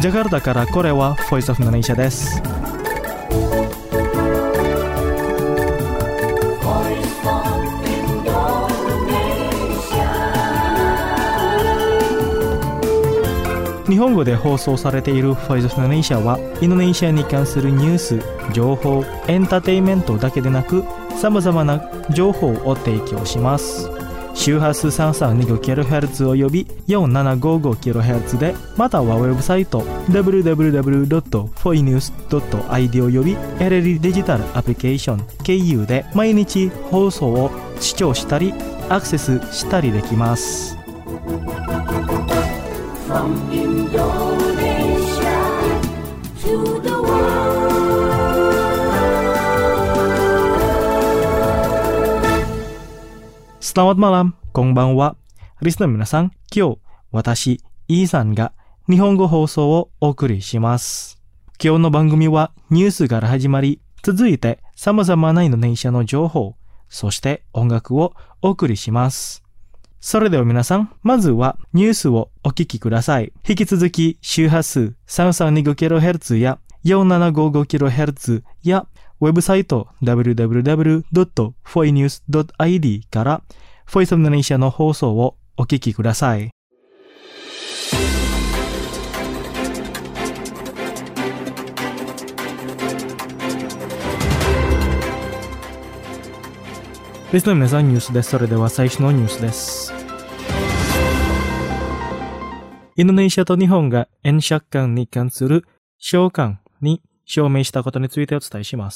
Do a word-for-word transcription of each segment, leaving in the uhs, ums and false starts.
ジャカルタからこれは Voice of Indonesia です。日本語で放送されている Voice of Indonesia はインドネシアに関するニュース、情報、エンターテインメントだけでなく様々な情報を提供します。周波数 さんさんにごキロヘルツ および よんななごごキロヘルツ で、またはウェブサイト ダブリューダブリューダブリュードットフォイニュースドットアイディー および エルエル デジタルアプリケーション経由で毎日放送を視聴したりアクセスしたりできます。From Indonesia to the world. Selamat malam, こんばんは。リスナーの皆さん、今日私イーさんが日本語放送をお送りします。今日の番組はニュースから始まり、続いて様々なインドネシアの情報、そして音楽をお送りします。それでは皆さん、まずはニュースをお聞きください。引き続き周波数 さんさんにごキロヘルツ や よんななごごキロヘルツ やウェブサイト ダブリューダブリューダブリュードットフォイニュースドットアイディー から Voice of Indonesia の放送をお聞きください。リスナーの皆さん、ニュースです。それでは最初のニュースです。インドネシアと日本が円借款に関する償還に署名したことについてお伝えします。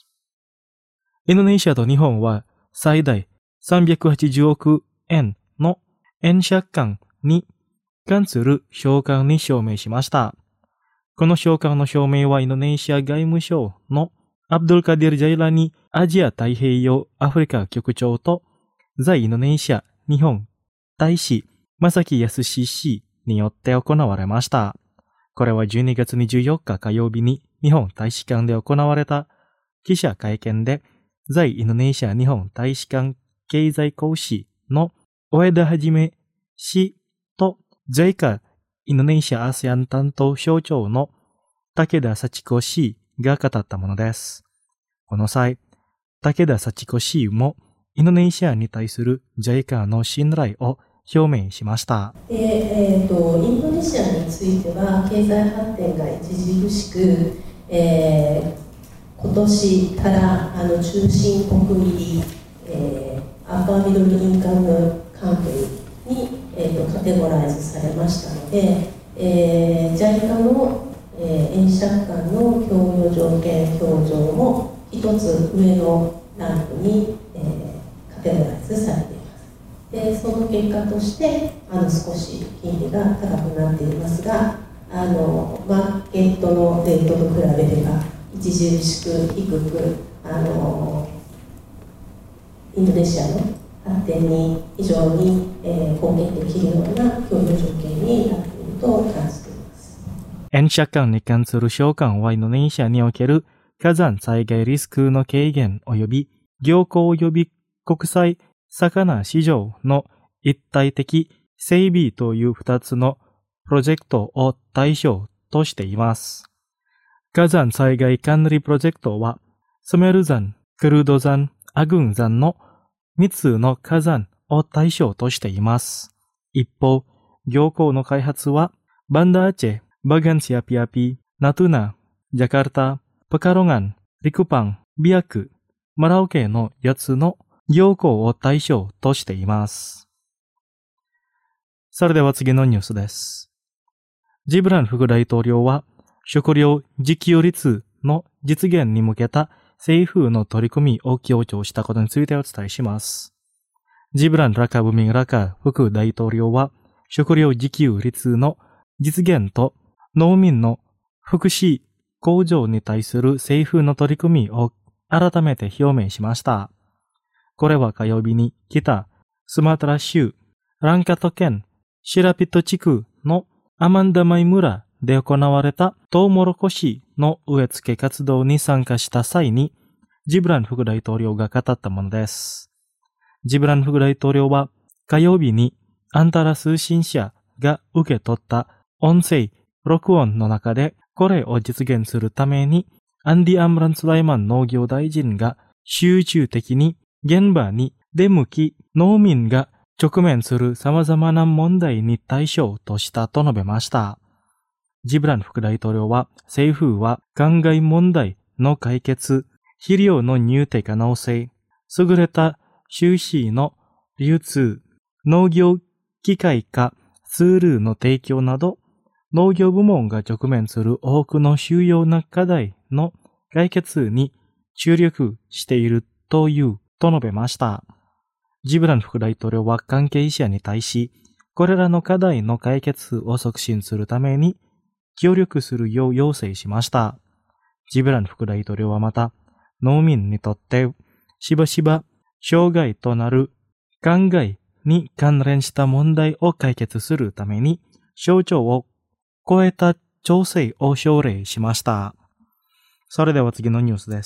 インドネシアと日本は最大さんびゃくはちじゅうおくえんの円借款に関する償還に署名しました。この償還の署名はインドネシア外務省のアブドゥルカディル・ジャイラニアジア太平洋アフリカ局長と在インドネシア日本大使正木康氏によって行われました。これはじゅうにがつにじゅうよっか火曜日に日本大使館で行われた記者会見で、在インドネシア日本大使館経済講師の大枝はじめ氏と ジェイカ インドネシア アセアン 担当省庁の武田幸子氏が語ったものです。この際、武田幸子氏もインドネシアに対する ジェイカ の信頼を表明しました。 でえー、とインドネシアについては経済発展が著しく、えー、今年からあの中心国入り、えー、アッパーミドルインカムカントリーに、えー、とカテゴライズされましたので、えー、ジャイカ の、えー、円借款の供与条件表上も一つ上のランクに、えー、カテゴライズされています。でその結果としてあの少し金利が高くなっていますが、あのマーケットのレートと比べれば著しく低くあのインドネシアの発展に非常に、えー、貢献できるような供与条件になっていると感じています。 円借款に関する償還はインドネシアにおける火山災害リスクの軽減及び業港及び国際魚市場の一体的整備という二つのプロジェクトを対象としています。火山災害管理プロジェクトは、スメル山、クルード山、アグン山の三つの火山を対象としています。一方、業港の開発は、バンダアチェ、バガンシアピアピ、ナトゥナ、ジャカルタ、ペカロガン、リクパン、ビアク、マラオケのやつの業港を対象としています。それでは次のニュースです。ジブラン副大統領は食料自給率の実現に向けた政府の取り組みを強調したことについてお伝えします。ジブラン・ラカ・ブミン・ラカ副大統領は食料自給率の実現と農民の福祉向上に対する政府の取り組みを改めて表明しました。これは火曜日に北スマトラ州ランカト県シラピット地区のアマンダマイ村で行われたトウモロコシの植え付け活動に参加した際にジブラン副大統領が語ったものです。ジブラン副大統領は火曜日にアンタラ通信社が受け取った音声録音の中でこれを実現するためにアンディ・アムラン・スライマン農業大臣が集中的に現場に出向き農民が直面する様々な問題に対処としたと述べました。ジブラン副大統領は政府は灌漑問題の解決、肥料の入手可能性、優れた収支の流通、農業機械化ツールの提供など、農業部門が直面する多くの主要な課題の解決に注力しているという、と述べました。ジブラン副大統領は関係者に対し、これらの課題の解決を促進するために協力するよう要請しました。ジブラン副大統領はまた、農民にとってしばしば障害となる灌漑に関連した問題を解決するために省庁を超えた調整を奨励しました。それでは次のニュースです。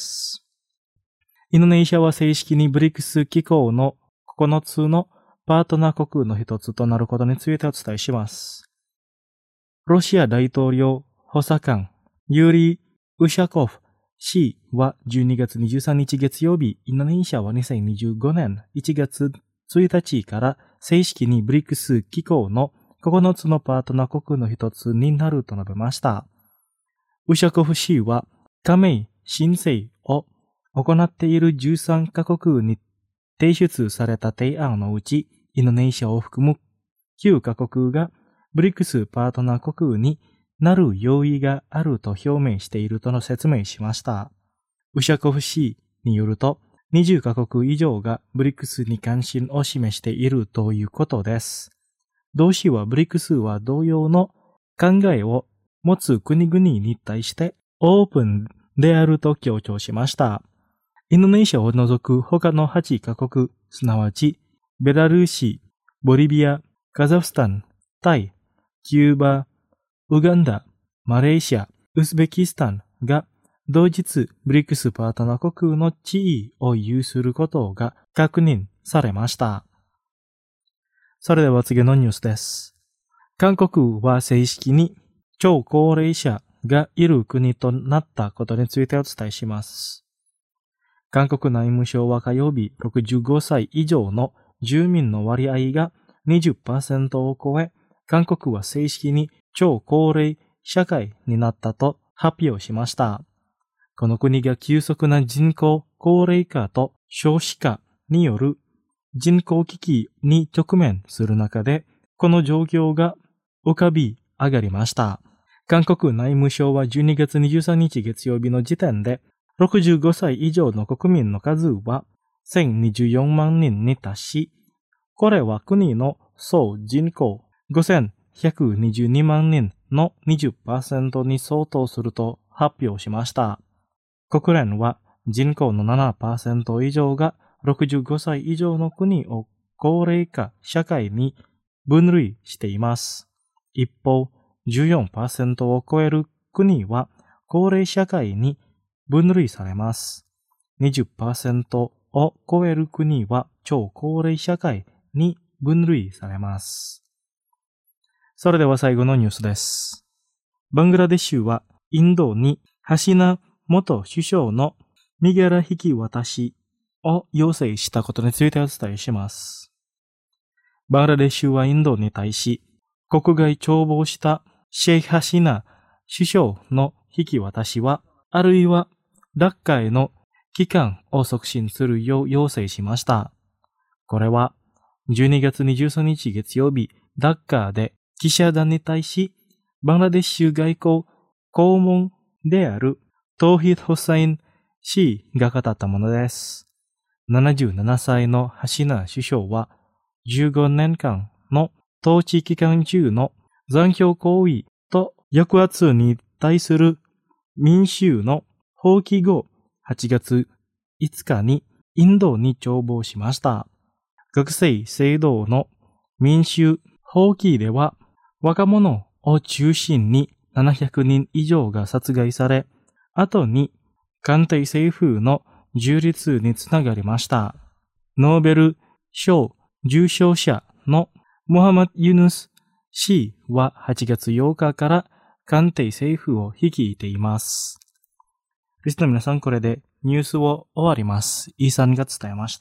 インドネシアは正式にブリックス機構のここのつのパートナー国の一つとなることについてお伝えします。ロシア大統領補佐官ユーリー・ウシャコフ氏はじゅうにがつにじゅうさんにち月曜日、インドネシアはにせんにじゅうごねんいちがつついたちから正式にブリックス機構のここのつのパートナー国の一つになると述べました。ウシャコフ氏は加盟申請を行っているじゅうさんカ国に提出された提案のうち、インドネシアを含むきゅうカ国がブリックスパートナー国になる用意があると表明しているとの説明しました。ウシャコフ氏によると、にじゅうカ国以上がブリックスに関心を示しているということです。同氏はブリックスは同様の考えを持つ国々に対してオープンであると強調しました。インドネシアを除く他のはちカ国、すなわちベラルーシ、ボリビア、カザフスタン、タイ、キューバ、ウガンダ、マレーシア、ウズベキスタンが同日ブリックスパートナー国の地位を有することが確認されました。それでは次のニュースです。韓国は正式に超高齢者がいる国となったことについてお伝えします。韓国内務省は火曜日ろくじゅうごさい以上の住民の割合が にじゅっパーセント を超え、韓国は正式に超高齢社会になったと発表しました。この国が急速な人口高齢化と少子化による人口危機に直面する中で、この状況が浮かび上がりました。韓国内務省はじゅうにがつにじゅうさんにち月曜日の時点で、ろくじゅうごさい以上の国民の数はせんにじゅうよんまんにんに達し、これは国の総人口ごせんひゃくにじゅうにまんにんの にじゅっパーセント に相当すると発表しました。国連は人口の ななパーセント 以上がろくじゅうごさい以上の国を高齢化社会に分類しています。一方、じゅうよんパーセント を超える国は高齢社会に分類されます。にじゅっパーセント を超える国は超高齢社会に分類されます。それでは最後のニュースです。バングラデシュはインドにハシナ元首相の身柄引き渡しを要請したことについてお伝えします。バングラデシュはインドに対し、国外逃亡したシェイハシナ首相の引き渡しは、あるいはダッカへの帰還を促進するよう要請しました。これはじゅうにがつにじゅうさんにち月曜日、ダッカで記者団に対し、バングラデシュ外交顧問であるトーヒッド・ホサイン氏が語ったものです。ななじゅうななさいのハシナ首相はじゅうごねんかんの統治期間中の残響行為と抑圧に対する民衆の放棄後はちがついつかにインドに逃亡しました。学生制度の民衆放棄では若者を中心にななひゃくにん以上が殺害され、後に官邸政府の樹立につながりました。ノーベル賞受賞者のモハマド・ユヌス氏ははちがつようかから官邸政府を率いています。リスナーの皆さん、これでニュースを終わります。イーさんが伝えました。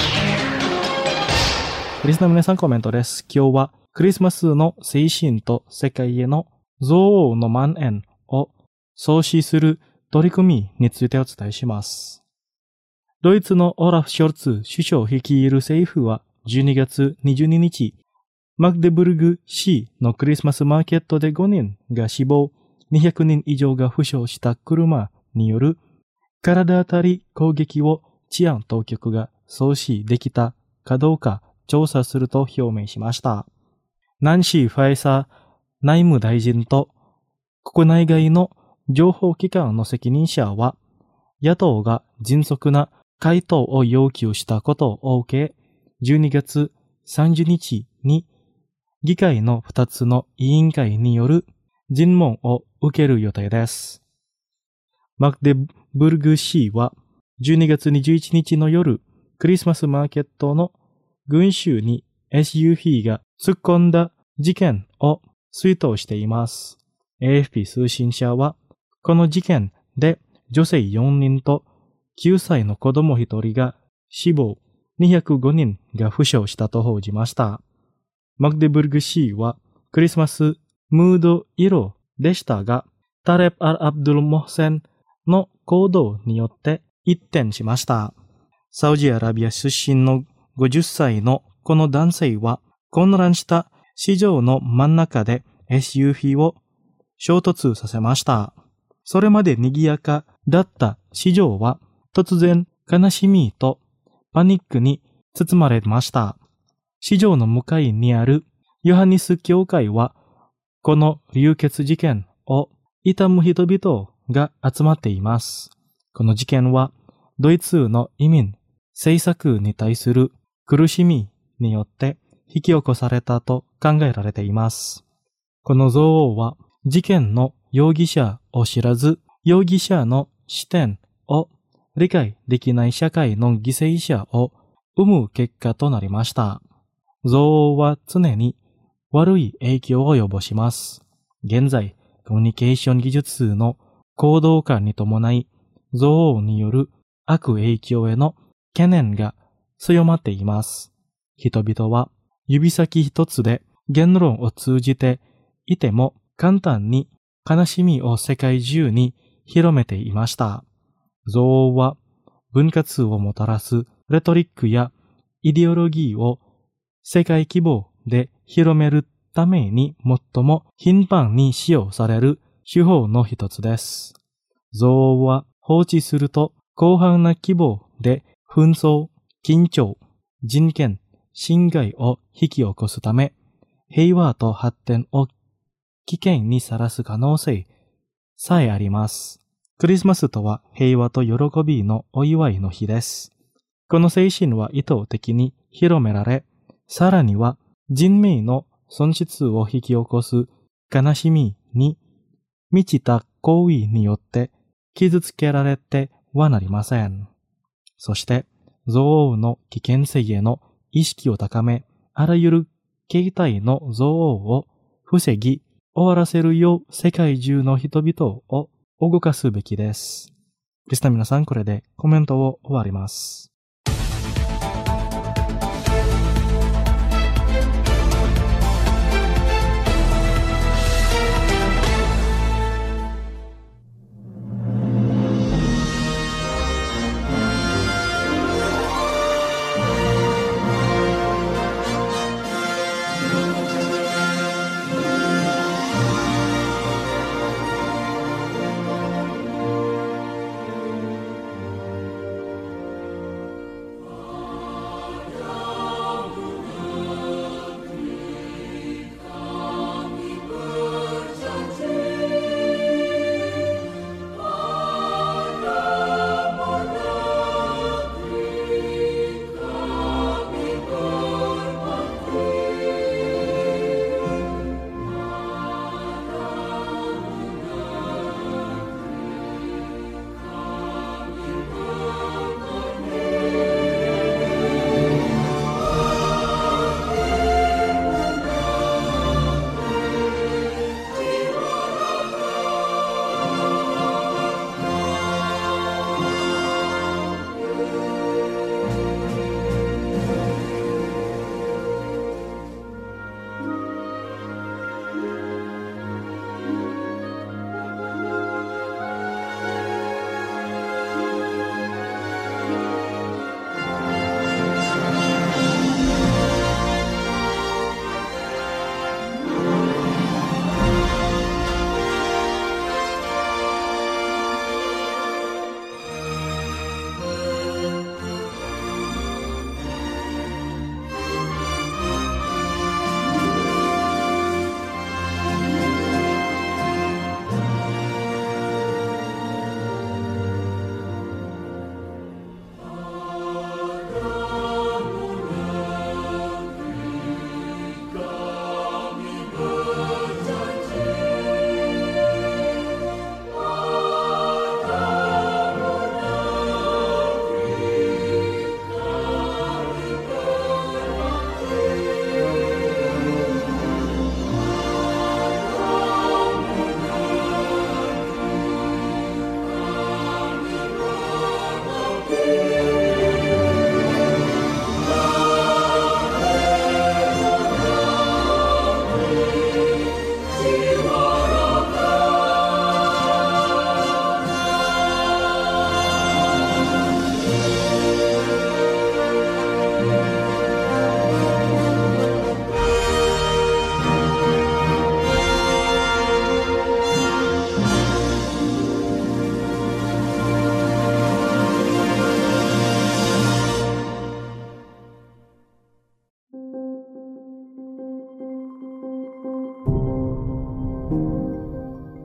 リスナーの皆さん、コメントです。今日はクリスマスの精神と世界への憎悪の蔓延を阻止する取り組みについてお伝えします。ドイツのオラフ・ショルツ首相率いる政府はじゅうにがつにじゅうににち、マグデブルグ市のクリスマスマーケットでごにんが死亡、にひゃくにん以上が負傷した車による体当たり攻撃を治安当局が阻止できたかどうか調査すると表明しました。ナンシー・ファイサー内務大臣と国内外の情報機関の責任者は、野党が迅速な回答を要求したことを受け、じゅうにがつさんじゅうにちに議会のふたつの委員会による尋問を受ける予定です。マクデブルグ市はじゅうにがつにじゅういちにちの夜、クリスマスマーケットの群衆に エスユーブイ が突っ込んだ事件を追悼しています。エーエフピー 通信社は、この事件で女性よにんときゅうさいの子供ひとりが死亡、にひゃくごにんが負傷したと報じました。マグデブルグ市はクリスマスムード色でしたが、タレプ・アル・アブドゥル・モフセンの行動によって一転しました。サウジアラビア出身のごじゅっさいのこの男性は混乱した市場の真ん中で エスユーブイ を衝突させました。それまで賑やかだった市場は突然悲しみとパニックに包まれました。市場の向かいにあるヨハニス教会はこの流血事件を悼む人々が集まっています。この事件はドイツの移民政策に対する苦しみによって引き起こされたと考えられています。この憎悪は事件の容疑者を知らず、容疑者の視点を理解できない社会の犠牲者を生む結果となりました。憎悪は常に悪い影響を及ぼします。現在、コミュニケーション技術の高度化に伴い、憎悪による悪影響への懸念が強まっています。人々は指先一つで言論を通じていても簡単に悲しみを世界中に広めていました。憎悪は分割をもたらすレトリックやイデオロギーを世界規模で広めるために最も頻繁に使用される手法の一つです。憎悪は放置すると広範な規模で紛争、緊張、人権、侵害を引き起こすため、平和と発展を危険にさらす可能性さえあります。クリスマスとは平和と喜びのお祝いの日です。この精神は意図的に広められ、さらには人命の損失を引き起こす悲しみに満ちた行為によって傷つけられてはなりません。そして、憎悪の危険性への意識を高め、あらゆる形態の憎悪を防ぎ、終わらせるよう世界中の人々を動かすべきです。リスナーの皆さん、これでコメントを終わります。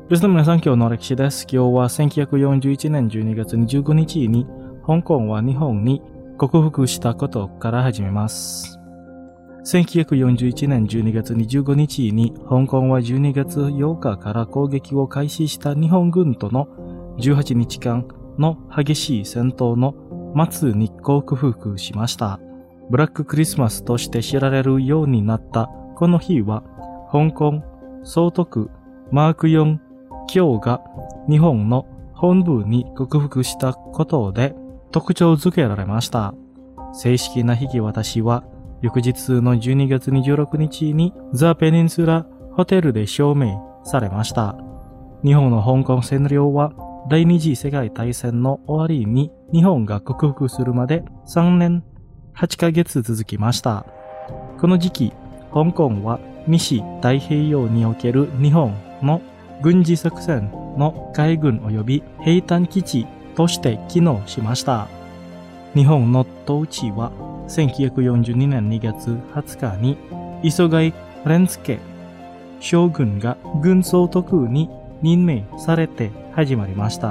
リスナーの皆さん、今日の歴史です。今日はせんきゅうひゃくよんじゅういちねんじゅうにがつにじゅうごにちに香港は日本に克服したことから始めます。せんきゅうひゃくよんじゅういちねんじゅうにがつにじゅうごにちに香港はじゅうにがつようかから攻撃を開始した日本軍とのじゅうはちにちかんの激しい戦闘の末に克服しました。ブラッククリスマスとして知られるようになったこの日は、香港総督マークヨン卿が日本の本部に克服したことで特徴づけられました。正式な引き渡しは翌日のじゅうにがつにじゅうろくにちにザ・ペニンスラホテルで証明されました。日本の香港占領は第二次世界大戦の終わりに日本が克服するまでさんねんはちかげつ続きました。この時期、香港は西太平洋における日本の軍事作戦の海軍及び兵隊基地として機能しました。日本の統治はせんきゅうひゃくよんじゅうにねんにがつはつかに磯貝蓮介将軍が軍総督に任命されて始まりました。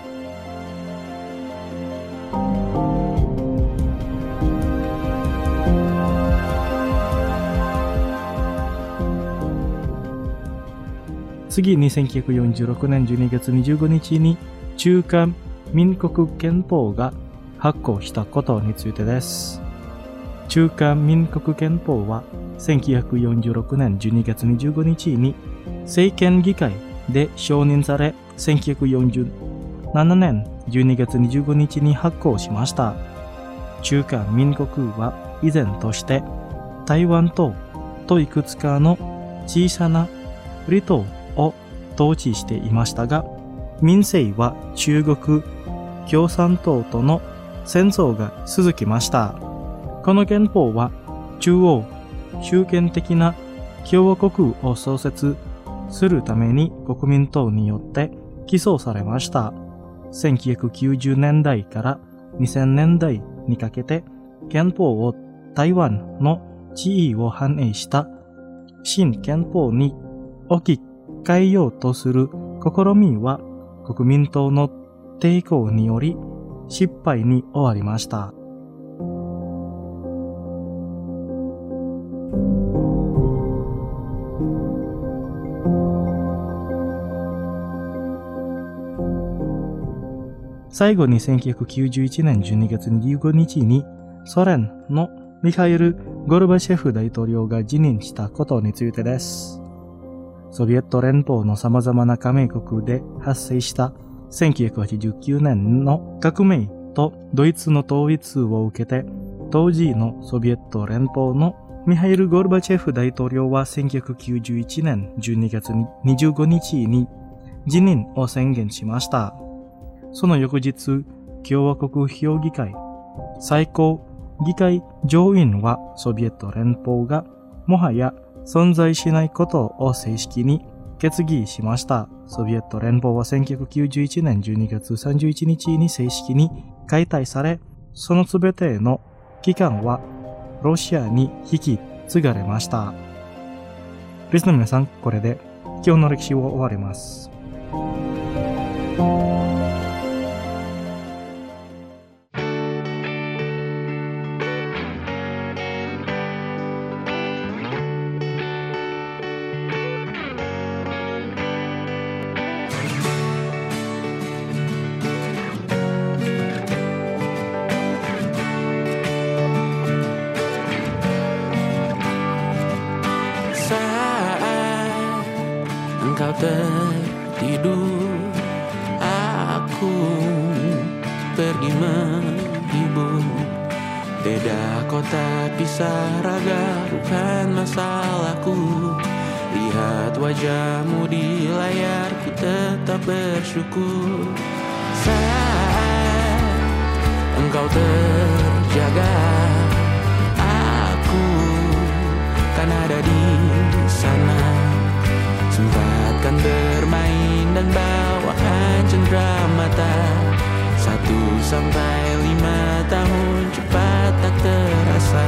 次にせんきゅうひゃくよんじゅうろくねんじゅうにがつにじゅうごにちに中華民国憲法が発行したことについてです。中華民国憲法はせんきゅうひゃくよんじゅうろくねんじゅうにがつにじゅうごにちに政権議会で承認され、せんきゅうひゃくよんじゅうななねんじゅうにがつにじゅうごにちに発行しました。中華民国は以前として台湾島といくつかの小さな離島を統治していましたが、民政は中国共産党との戦争が続きました。この憲法は中央集権的な共和国を創設するために国民党によって起草されました。せんきゅうひゃくきゅうじゅうねんだいからにせんねんだいにかけて憲法を台湾の地位を反映した新憲法に置き換えようとする試みは国民党の抵抗により失敗に終わりました。最後にせんきゅうひゃくきゅうじゅういちねんじゅうにがつにじゅうごにちにソ連のミハイル・ゴルバチェフ大統領が辞任したことについてです。ソビエト連邦の様々な加盟国で発生したせんきゅうひゃくはちじゅうきゅうねんの革命とドイツの統一を受けて、当時のソビエト連邦のミハイル・ゴルバチェフ大統領はせんきゅうひゃくきゅうじゅういちねんじゅうにがつにじゅうごにちに辞任を宣言しました。その翌日、共和国評議会最高議会上院はソビエト連邦がもはや存在しないことを正式に決議しました。ソビエト連邦はせんきゅうひゃくきゅうじゅういちねんじゅうにがつさんじゅういちにちに正式に解体され、そのすべての期間はロシアに引き継がれました。リスナーの皆さん、これで今日の歴史を終わります。 Engkau tertidur, aku pergi menghibur. Beda kota pisah raga, bukan masalahku. Lihat wajahmu di layar, ku tetap bersyukur. Saat engkau terjaga, aku kan ada di sana. Sempatkan bermain dan bawaan cenderamata. Satu sampai lima tahun cepat tak terasa.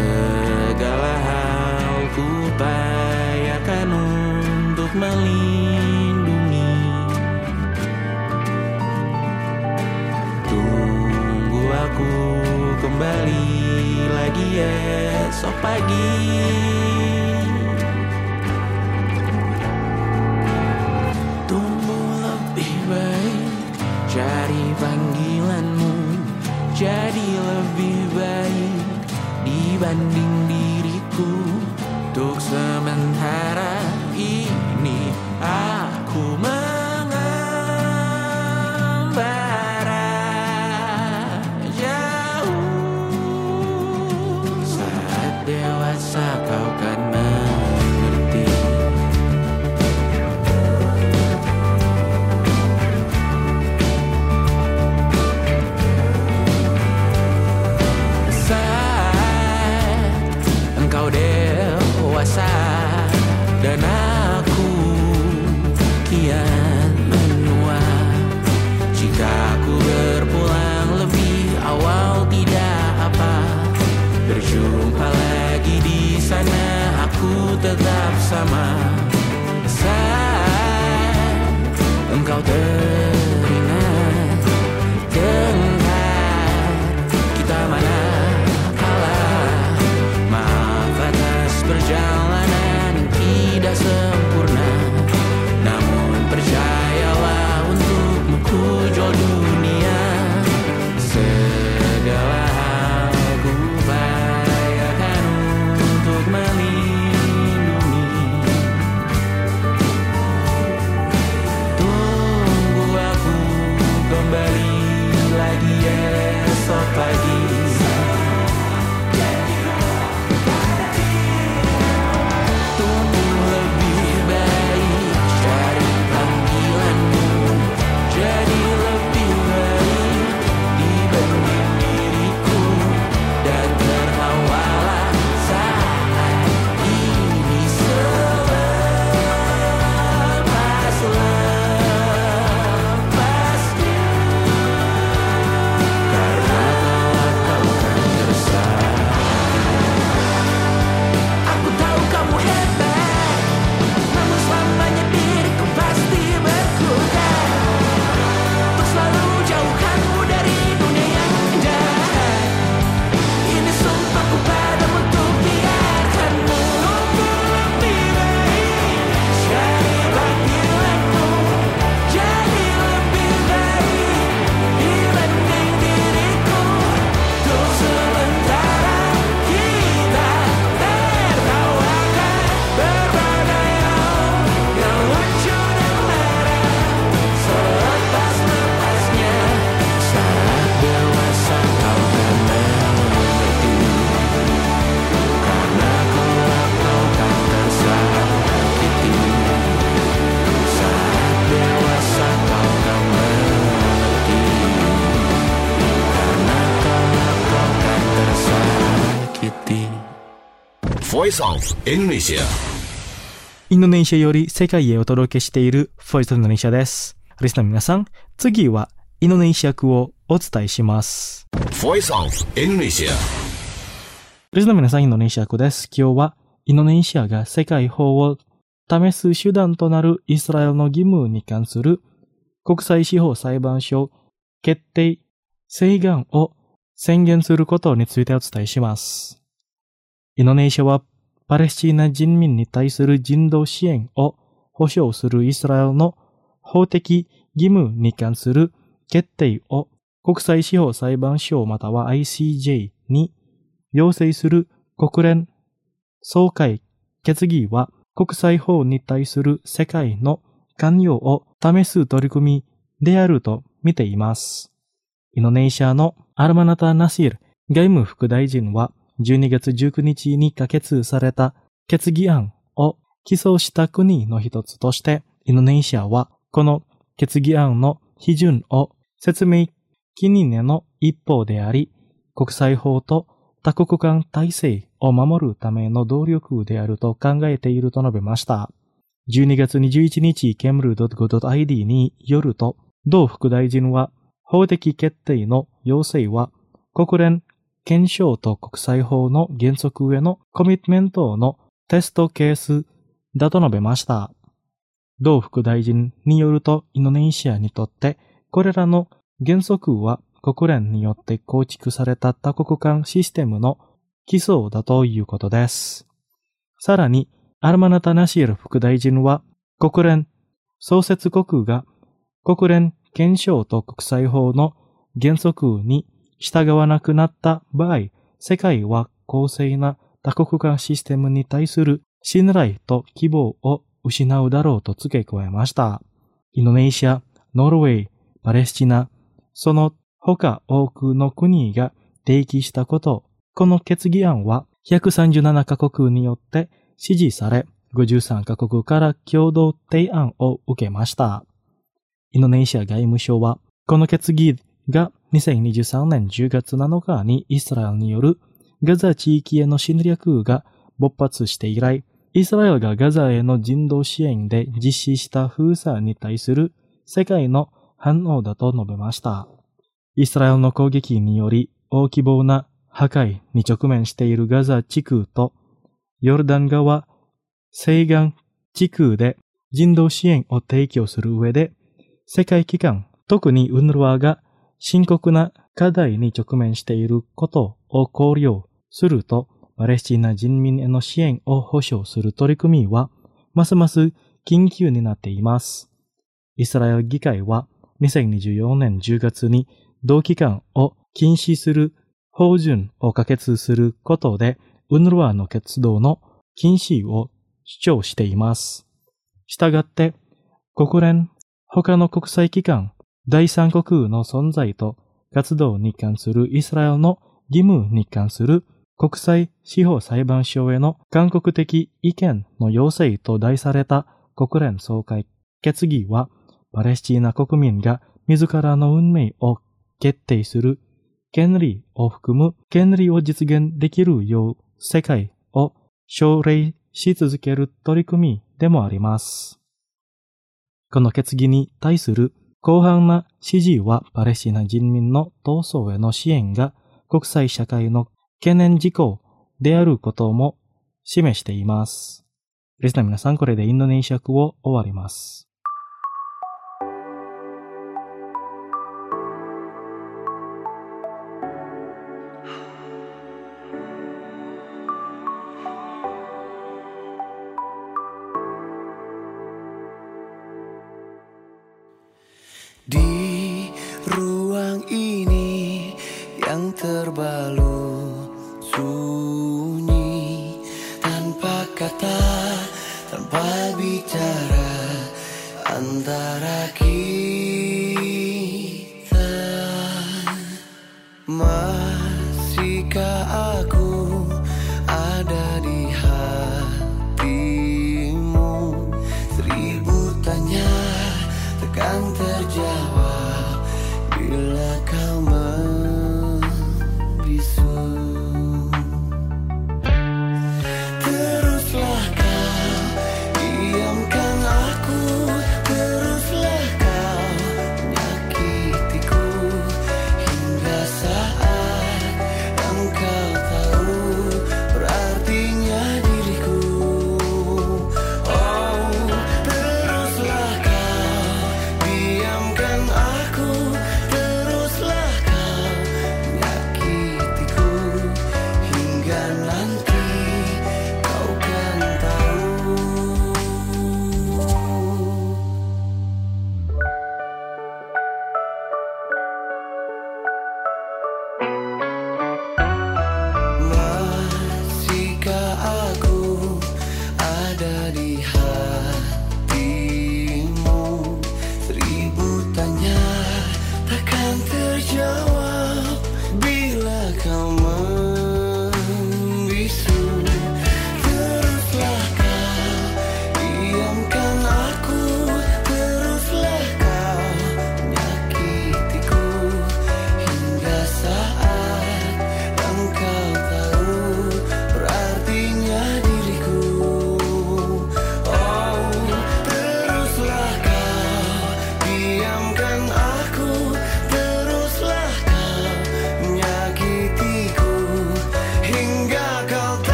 Segala hal ku upayakan untuk melihat aku kembali lagi esok pagi. Tumbuh lebih baik, cari panggilanmu, jadi lebih baik dibanding diriku. Untuk sementara ini aku mengembara jauh. Saat dewasa kau kan mengerti. Saat engkau dewasa dan aku kian menua. Jika aku berpulang lebih awal tidak apa, berjumpa lagi di sana aku tetap sama. Saat engkau teringat tengkar kita mana kalah. Maaf atas perjalanan tidak sempurna, namun percayalah untukmu ku jual dunia. Segala hal ku upayakan untuk melindungi. Tunggu aku kembali lagi esok pagi. Voice of Indonesia。 インドネシアより世界へお届けしている Voice of Indonesia です。リスナーの皆さん、次はインドネシア語をお伝えします。 Voice of Indonesia。 リスナーの皆さん、インドネシア語です。今日はインドネシアが世界法を試す手段となるイスラエルの義務に関する国際司法裁判所決定請願を宣言することについてお伝えします。インドネシアはパレスチナ人民に対する人道支援を保障するイスラエルの法的義務に関する決定を国際司法裁判所または アイシージェー に要請する国連総会決議は国際法に対する世界の関与を試す取り組みであると見ています。インドネシアのアルマナタ・ナシール外務副大臣はじゅうにがつじゅうくにちに可決された決議案を起草した国の一つとして、インドネシアはこの決議案の批准を説明記念の一方であり、国際法と多国間体制を守るための努力であると考えていると述べました。じゅうにがつにじゅういちにち ケーエムエルドットゴードットアイディー によると、同副大臣は法的決定の要請は国連憲章と国際法の原則へのコミットメントのテストケースだと述べました。同副大臣によると、インドネシアにとってこれらの原則は国連によって構築された多国間システムの基礎だということです。さらに、アルマナタ・ナシール副大臣は、国連創設国が国連憲章と国際法の原則に従わなくなった場合、世界は公正な多国間システムに対する信頼と希望を失うだろうと付け加えました。インドネシア、ノルウェー、パレスチナ、その他多くの国が提起したこと、この決議案はひゃくさんじゅうななカ国によって支持され、ごじゅうさんカ国から共同提案を受けました。インドネシア外務省は、この決議がにせんにじゅうさんねんじゅうがつなのかにイスラエルによるガザ地域への侵略が勃発して以来、イスラエルがガザへの人道支援で実施した封鎖に対する世界の反応だと述べました。イスラエルの攻撃により大規模な破壊に直面しているガザ地区とヨルダン川西岸地区で人道支援を提供する上で、世界機関、特にウンルワが深刻な課題に直面していることを考慮すると、パレスチナ人民への支援を保障する取り組みは、ますます緊急になっています。イスラエル議会はにせんにじゅうよねんじゅうがつに同機関を禁止する法順を可決することで、ウンルワの活動の禁止を主張しています。したがって、国連、他の国際機関、第三国の存在と活動に関するイスラエルの義務に関する国際司法裁判所への勧告的意見の要請と題された国連総会決議は、パレスチナ国民が自らの運命を決定する権利を含む権利を実現できるよう世界を奨励し続ける取り組みでもあります。この決議に対する広範な支持はパレスチナ人民の闘争への支援が国際社会の懸念事項であることも示しています。リスナーの皆さん、これでインドネシア語を終わります。 Di ruang ini yang terbalut sunyi, tanpa kata, tanpa bicara antara kita. Masihkah aku ada di hatimu? Seribu tanya takkan terjawab bila kau membisu. Teruslah kau diamkan aku, teruslah kau menyakitiku hingga saat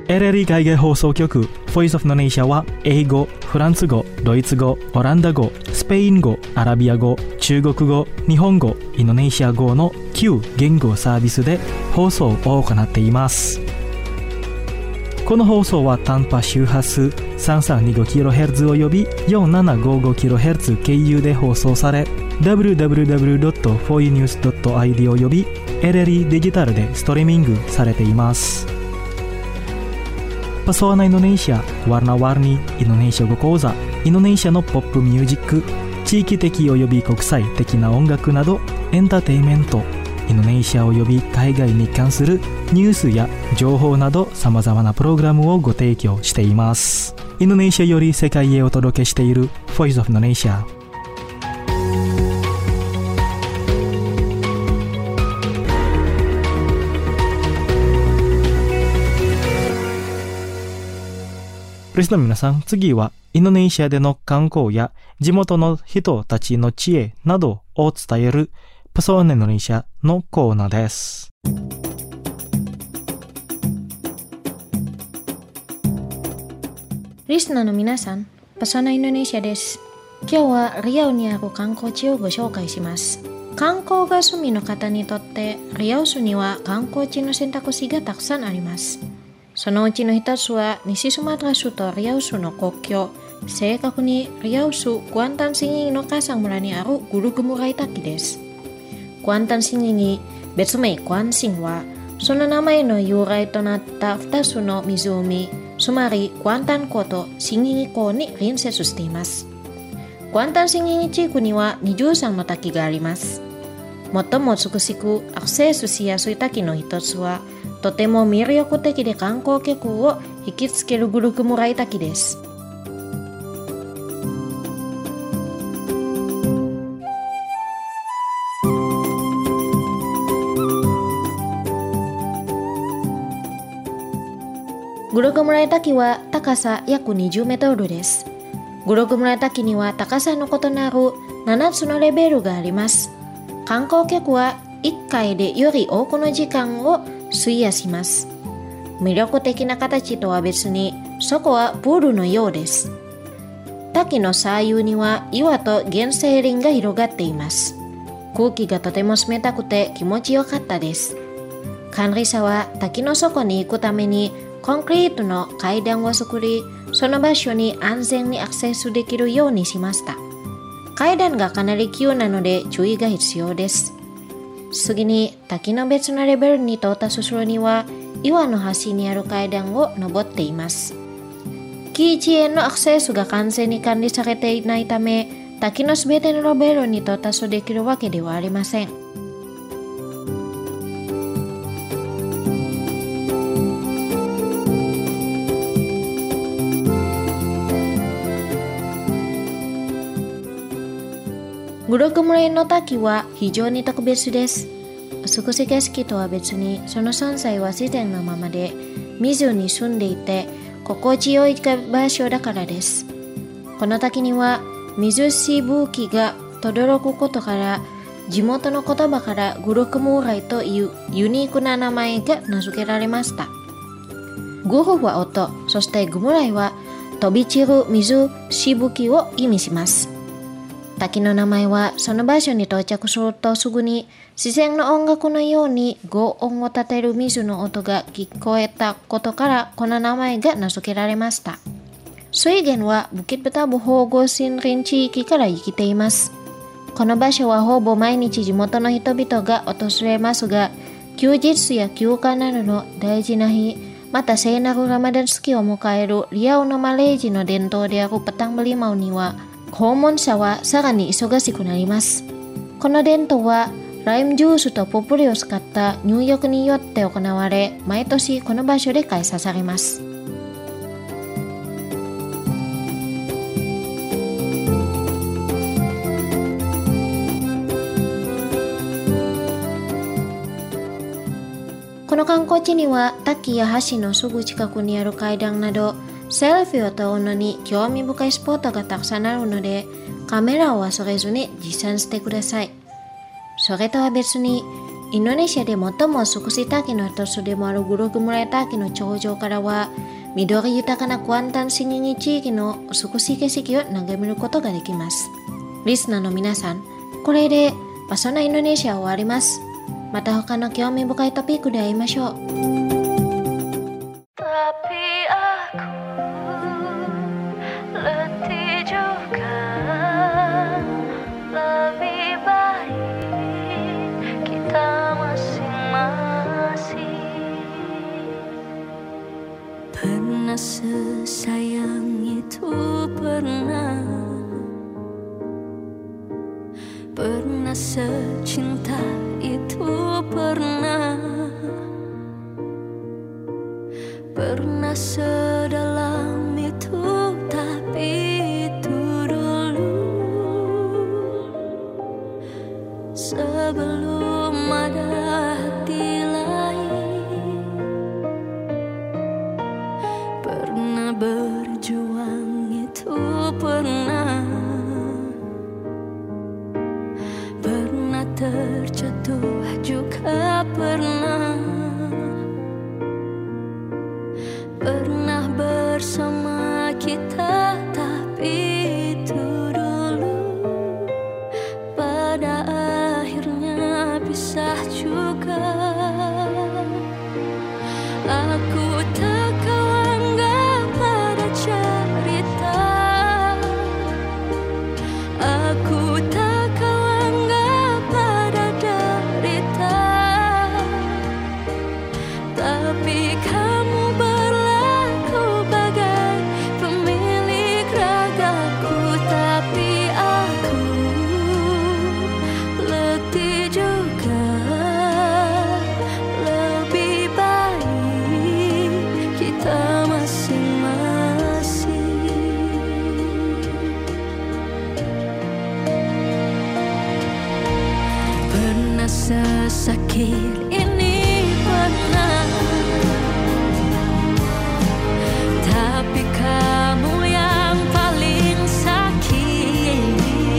エルエルイー 海外放送局 Voice of Indonesia は英語、フランス語、ドイツ語、オランダ語、スペイン語、アラビア語、中国語、日本語、インドネシア語のきゅう言語サービスで放送を行っています。この放送は短波周波数 さんさんにごキロヘルツ および よんななごごキロヘルツ 経由で放送され ダブリューダブリューダブリュードットフォーユーニュースドットアイディー および エルエルイー デジタルでストリーミングされています。Pesona Indonesia, Warna-warni Indonesia語講座、インドネシアのポップミュージック、地域的および国際的な音楽などエンターテインメント、インドネシアおよび海外に関するニュースや情報など様々なプログラムをご提供しています。インドネシアより世界へお届けしている Voice of Indonesia。リスナーの皆さん、次はインドネシアでの観光や地元の人たちの知恵などを伝えるPesona Indonesiaのコーナーです。 リスナーの皆さん、Pesona Indonesiaです。今日はリアウにある観光地をご紹介します。観光が趣味の方にとってリアウスには観光地の選択肢がたくさんあります。そのうちの一つは西スマトラ州とリアウスの国境、正確にリアウス・クアンタンシンギの火山村にあるグルクムライ滝です。クアンタンシンギ、別名クアンシンは、その名前の由来となったふたつの湖、つまりクアンタン湖とシンギギ湖に隣接しています。クアンタンシンギギ地区にはにじゅうさんの滝があります。最も美しくアクセスしやすい滝の一つは、とても魅力的で観光客を引きつけるグルクムライ滝です。グルクムライ滝は高さ約にじゅうメートルです。グルクムライ滝には高さの異なるななつのレベルがあります。観光客はいっかいでより多くの時間を費やします。魅力的な形とは別に、そこはプールのようです。滝の左右には岩と原生林が広がっています。空気がとても冷たくて気持ちよかったです。管理者は滝の底に行くためにコンクリートの階段を作り、その場所に安全にアクセスできるようにしました。階段がかなり急なので注意が必要です。次に滝の別のレベルに到達するには岩の端にある階段を登っています。木地へのアクセスが完全に管理されていないため、滝のすべてのレベルに到達できるわけではありません。グルクムライの滝は非常に特別です。美しい景色とは別に、その存在は自然のままで、水に住んでいて心地よい場所だからです。この滝には水しぶきが轟くことから、地元の言葉からグルクムライというユニークな名前が名付けられました。グルは音、そしてグムライは飛び散る水しぶきを意味します。滝の名前はその場所に到着するとすぐに自然の音楽のように轟音を立てる水の音が聞こえたことからこの名前が名付けられました。水源はブキップタブ保護森林地域から生きています。この場所はほぼ毎日地元の人々が訪れますが、休日や休暇などの大事な日、また聖なるラマダン月を迎えるリアウのマレージの伝統であるペタンブリマウには訪問者はさらに忙しくなります。この伝統はライムジュースとポプリを使った入浴によって行われ、毎年この場所で開催されます。この観光地には滝や橋のすぐ近くにある階段など、セルフィーを撮るのに興味深いスポットがたくさんあるので、カメラを忘れずに実践してください。それとは別に、 インドネシアで最も美しい滝の一つでもあるグロクムレ滝の頂上からは緑豊かなクアンタンシニニ地域の美しい景色を眺めることができます。リスナーの皆さん、これでパソナインドネシアは終わります。また他の興味深いトピックで会いましょう。 Pernah sesayang itu pernah, pernah secinta itu pernah, pernah sedalam itu, tapi itu dulu sebelum ada hati lain. Pernah berjuang itu pernah, pernah terjatuh juga pernah, pernah bersama kita, tapi itu dulu pada akhirnya pisah juga. Aku tak kau anggap pada cerita, aku tak kau anggap pada derita, tapi kamu berlaku bagai pemilik ragaku, tapi aku letih juga. Lebih baik kita masing-masing. Pernah sesakit ini pernah, tapi kamu yang paling sakit.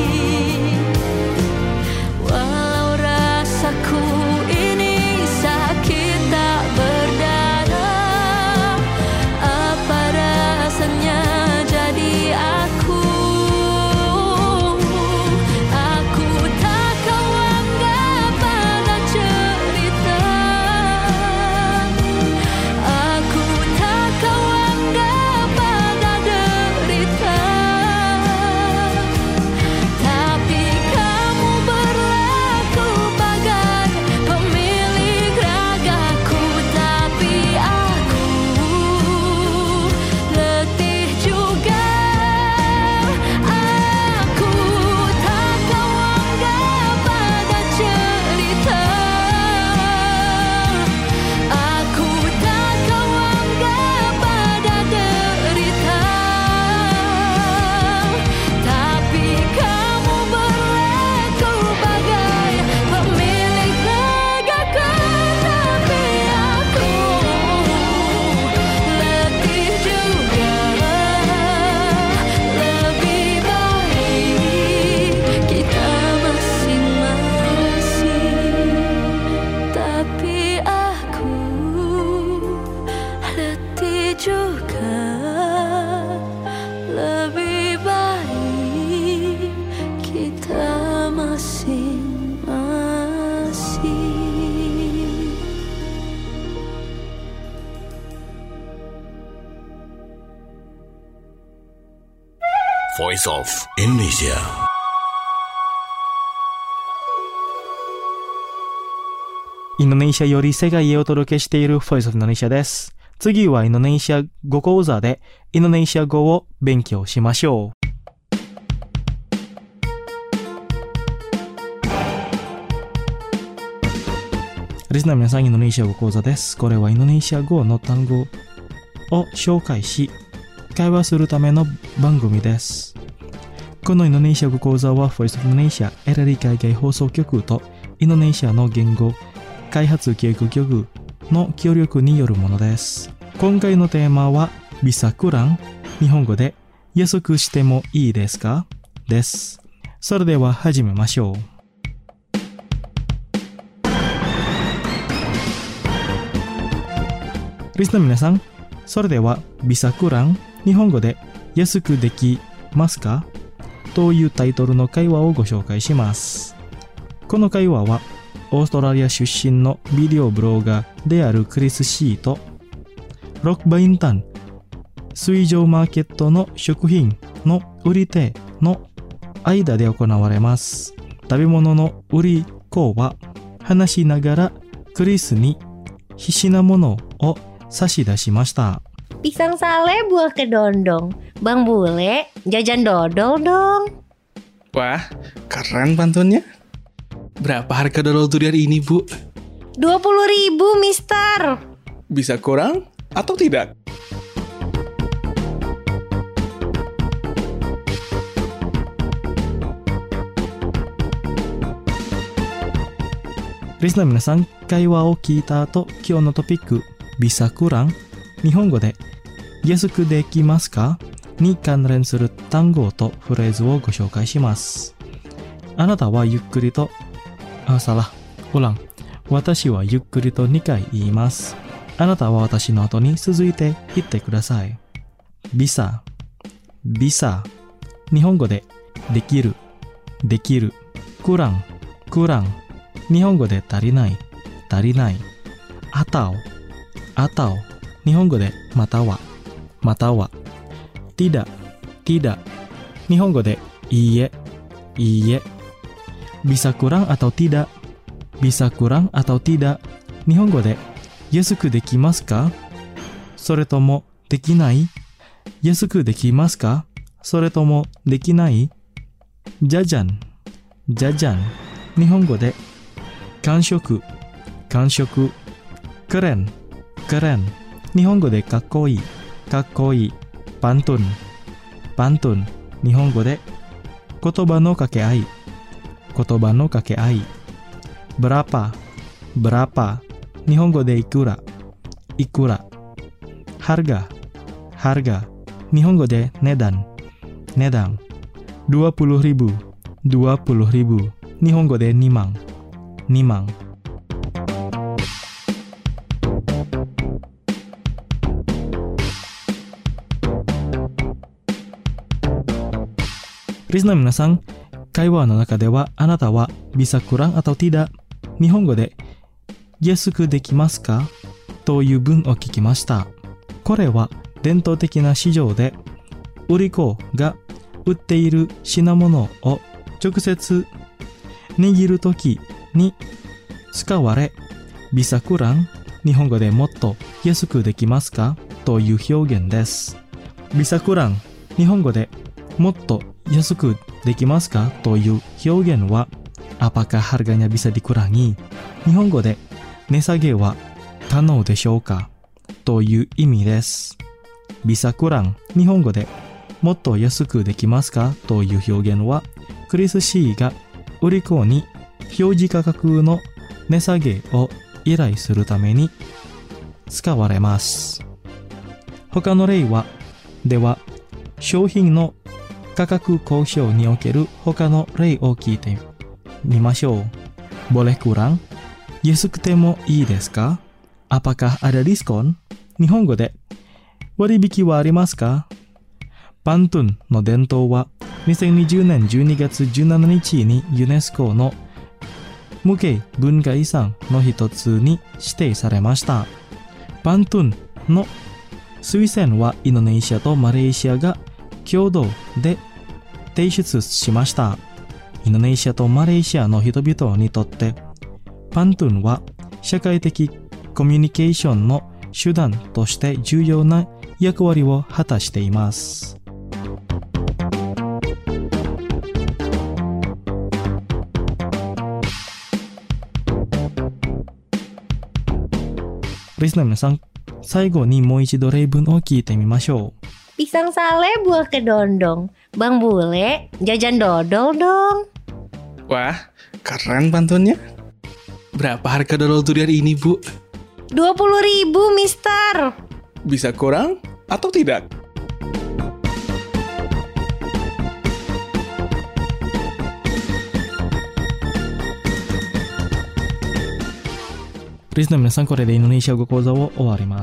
Walau rasaku ini sakit tak berdarah, apa rasanya jadi aku? Aku tak kau anggap pada cerita, aku tak kau anggap pada derita, tapi kamu berlaku bagai pemilik ragaku, tapi aku letih juga. Aku tak kau anggap pada cerita, aku tak kau anggap pada derita, tapi kamu berlaku bagai pemilik ragaku, tapi aku letih juga. Lebih baik kita masing-masing, tapi aku letih juga. Lebih baik kita masing-masing. Voice of Indonesia. インドネシアより世界へお届けしている Voice of Indonesia です。次はインドネシア語講座でインドネシア語を勉強しましょう。リスナーの皆さん、インドネシア語講座です。これはインドネシア語の単語を紹介し、会話するための番組です。このインドネシア語講座は Voice of Indonesia エラリ海外放送局とインドネシアの言語開発教育局の協力によるものです。今回のテーマはビサクラン、日本語で安くしてもいいですかです。それでは始めましょう。 リスナー皆さん、それではビサクラン、日本語で安くできますかというタイトルの会話をご紹介します。この会話はオーストラリア出身のビデオブロガーであるクリス・シーとロックバインタン水上マーケットの食品の売り手の間で行われます。食べ物の売り子は話しながらクリスに必死なものを差し出しました。 Pisang sale buah kedondong. Bang Bule, jajan dodol dong. Wah, keren pantunnya. Berapa harga dodol durian ini, Bu? dua puluh ribu, mister. Bisa kurang atau tidak? Listener 皆さん、会話を聞いた後、今日のトピック、ビサクラン、日本語で安くできますかに関連する単語とフレーズをご紹介します。あなたはゆっくりと、あ、サラ、ウラン。私はゆっくりとにかい言います。あなたは私の後に続いて言ってください。ビサ、ビサ。日本語でできる、できる。クラン、クラン。日本語で足りない、足りない。あたお、あたお。日本語でまたは、または。tidak, tidak. 日本語でいいえ、いいえ。bisa kurang atau tidak, bisa kurang atau tidak. 日本語で安くできますかそれともできない？安くできますかそれともできない？じゃじゃん、じゃじゃん。日本語で完食、完食。keren、keren。日本語でかっこいい、かっこいい。パントン、パントン。日本語で言葉の掛け合い、言葉の掛け合い。berapa、berapa。日本語でいくら、いくら。harga、harga。日本語で値段、値段。dua puluh ribu、dua puluh ribu。日本語でにまん、にまん。リスナーの皆さん、会話の中ではあなたはビサクランatau tidak、日本語で安くできますかという文を聞きました。これは伝統的な市場で売り子が売っている品物を直接握るときに使われ、ビサクラン、日本語でもっと安くできますかという表現です。ビサクラン、日本語でもっと安くできますかという表現は、apakah harganya bisa dikurangi？ 日本語で値下げは可能でしょうかという意味です。bisa kurang、日本語でもっと安くできますかという表現は、クリス・シーが売り子に表示価格の値下げを依頼するために使われます。他の例は、では、商品の価格交渉における他の例を聞いてみましょう。boleh kurang？ 安くてもいいですか？ apakah ada diskon？ 日本語で割引はありますか？パントゥンの伝統はにせんにじゅうねんじゅうにがつじゅうしちにちにユネスコの無形文化遺産の一つに指定されました。パントゥンの推薦はインドネシアとマレーシアが共同で提出しました。インドネシアとマレーシアの人々にとってパントゥンは社会的コミュニケーションの手段として重要な役割を果たしています。リスナーの皆さん、最後にもう一度例文を聞いてみましょう。 Pisang sale buah kedondong. Bang Bule, jajan dodol dong. Wah, keren pantunnya. Berapa harga dodol durian ini, Bu? dua puluh ribu, mister. Bisa kurang atau tidak? リスナーの皆さん、これでインドネシア語講座を終わります。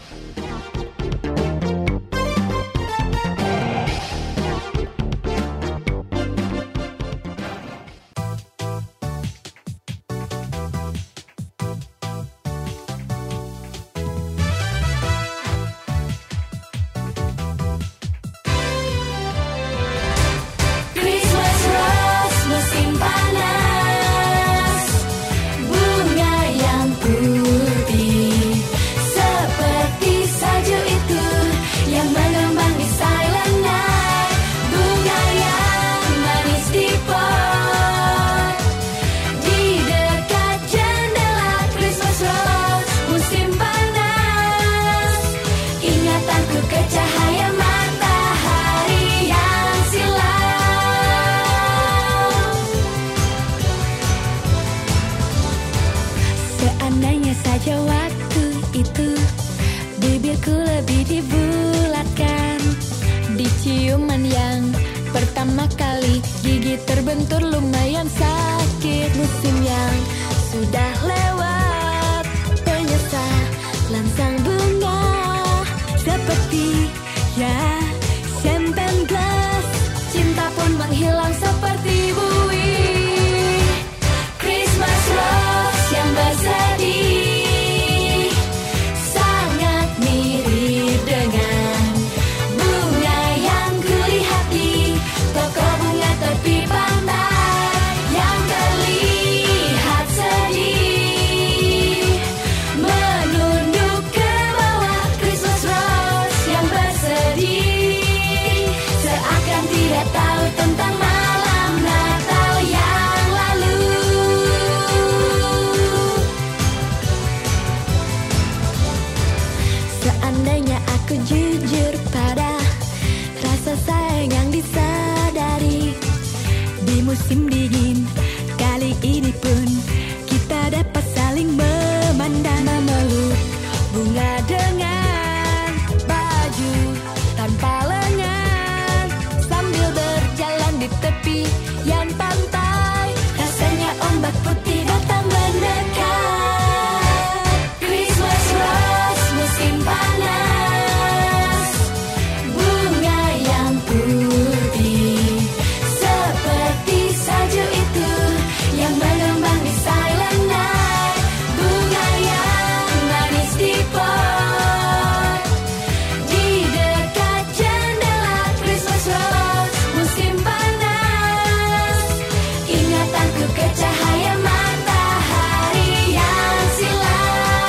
Seandainya saja waktu itu bibirku lebih dibulatkan, di ciuman yang pertama kali gigi terbentur lumayan sakit. Musim yang sudah lewat, penyesalan sang bunga seperti ya champagne glass. Cinta pun menghilang seperti buih. Christmas rose yang bersedih sangat mirip dengan bunga yang kulihat di toko bunga tepi pantai, yang terlihat sedih menunduk ke bawah. Christmas rose yang bersedih seakan tidak tahu tentang malam Natal yang lalu. Seandainya aku jujur pada rasa sayang yang disadari, di musim dingin kali ini pun kita dapat saling memandang, memeluk bunga dengan baju tanpa lengan, sambil berjalan di tepi yang pantai. Rasanya ombak putih datang mendekat. Christmas rose musim panas, bunga yang putih seperti salju itu yang mengembang di silent night, bunga yang manis di pot di dekat jendela. Christmas rose musim panas, ingatanku ke cahaya matahari yang silau.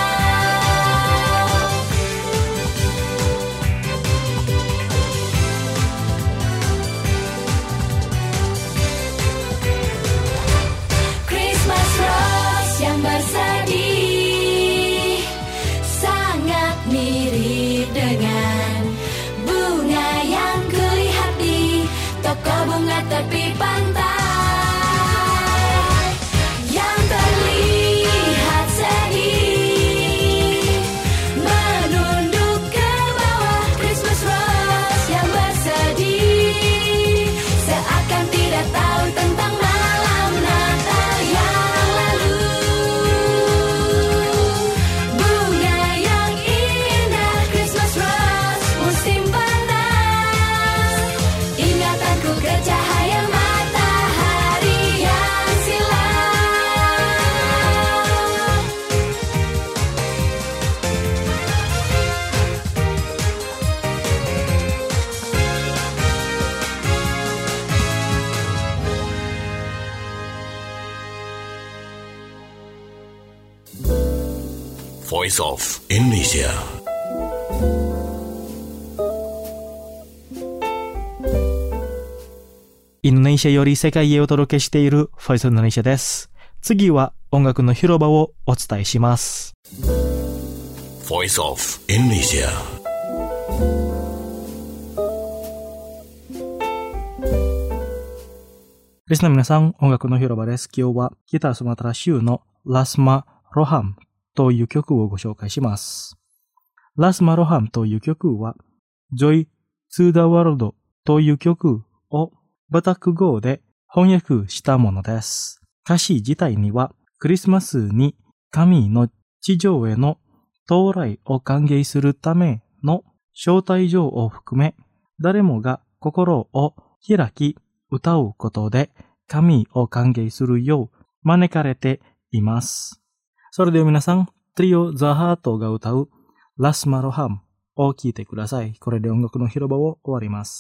Christmas rose yang bersedih sangat mirip dengan bunga yang kulihat di toko bunga tepi pantai, yang terlihat sedih menunduk ke bawah. Christmas rose yang bersedih seakan tidak tahu tentang malam Natal yang lalu. Bunga yang indah, Christmas rose musim panas, ingatanku ke cahaya matahari yang silau. Voice of Indonesia. Indonesia より世界へお届けしている Voice of Indonesia です。次は音楽の広場をお伝えします。 Voice of Indonesia. Listener 皆さん、音楽の広場です。今日は北スマトラ州のラスマ・ロハムという曲をご紹介します。ラスマ・ロハムという曲は Joy to the World という曲をバタク語で翻訳したものです。歌詞自体にはクリスマスに神の地上への到来を歓迎するための招待状を含め、誰もが心を開き歌うことで神を歓迎するよう招かれています。それでは皆さん、トリオザハートが歌うラスマロハムを聴いてください。これで音楽の広場を終わります。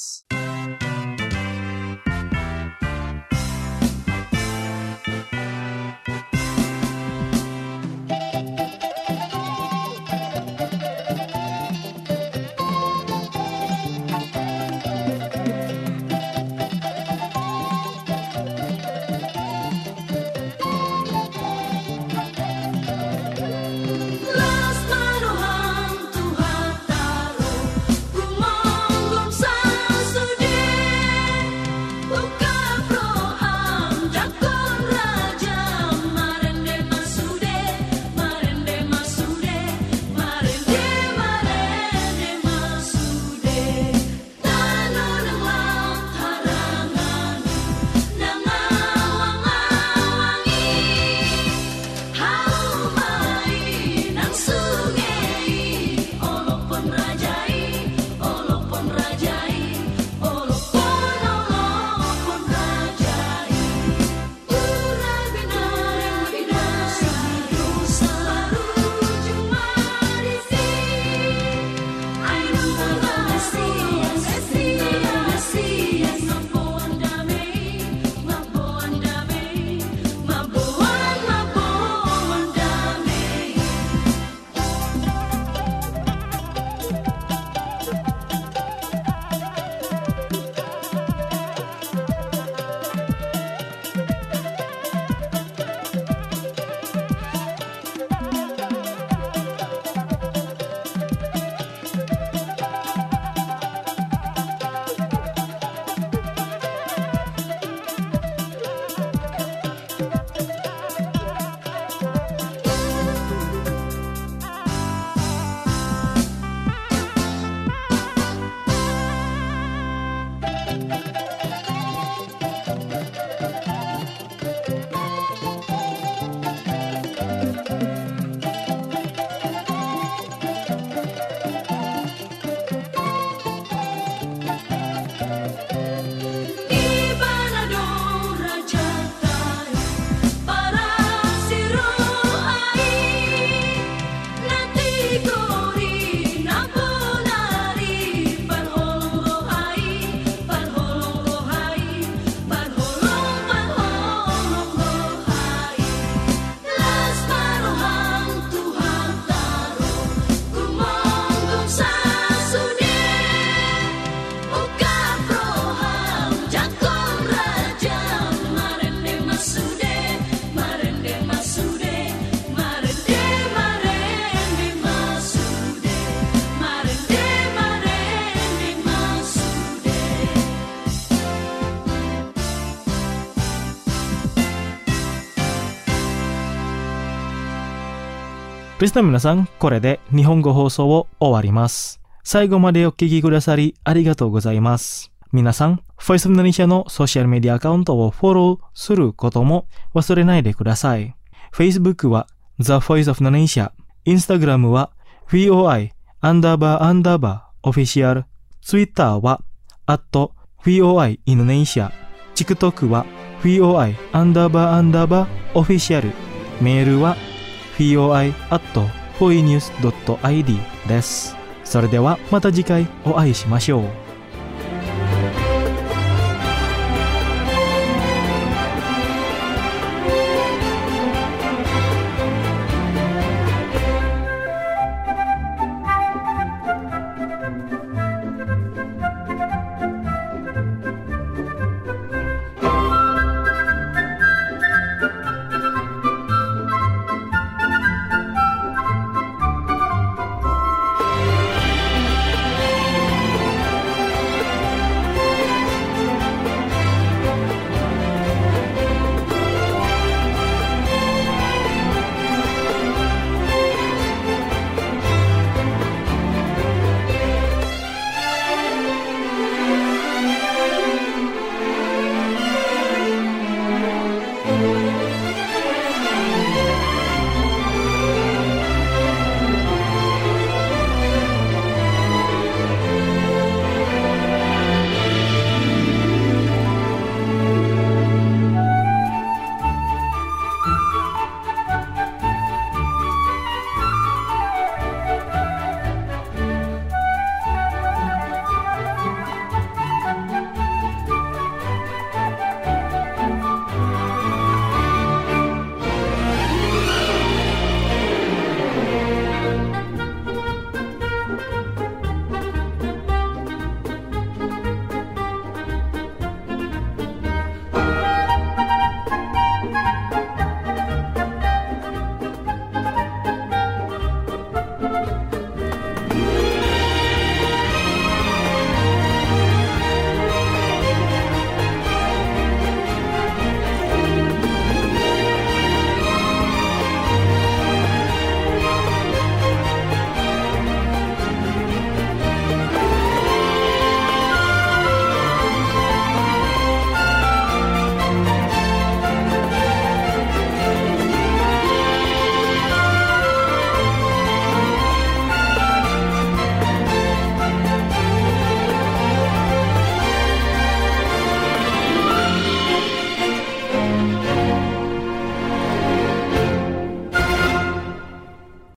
リスナーの皆さん、これで日本語放送を終わります。最後までお聞きくださりありがとうございます。皆さん、Voice of Indonesia のソーシャルメディアアカウントをフォローすることも忘れないでください。Facebook は The Voice of Indonesia、Instagram は ブイオーアイ アンダーバーアンダーバーオフィシャル、Twitter は アット ブイオーアイ Indonesia、TikTok は ブイオーアイ アンダーバーアンダーバーオフィシャル、メールはブイオーアイ アット フォイニュース ドット アイディー です。それではまた次回お会いしましょう。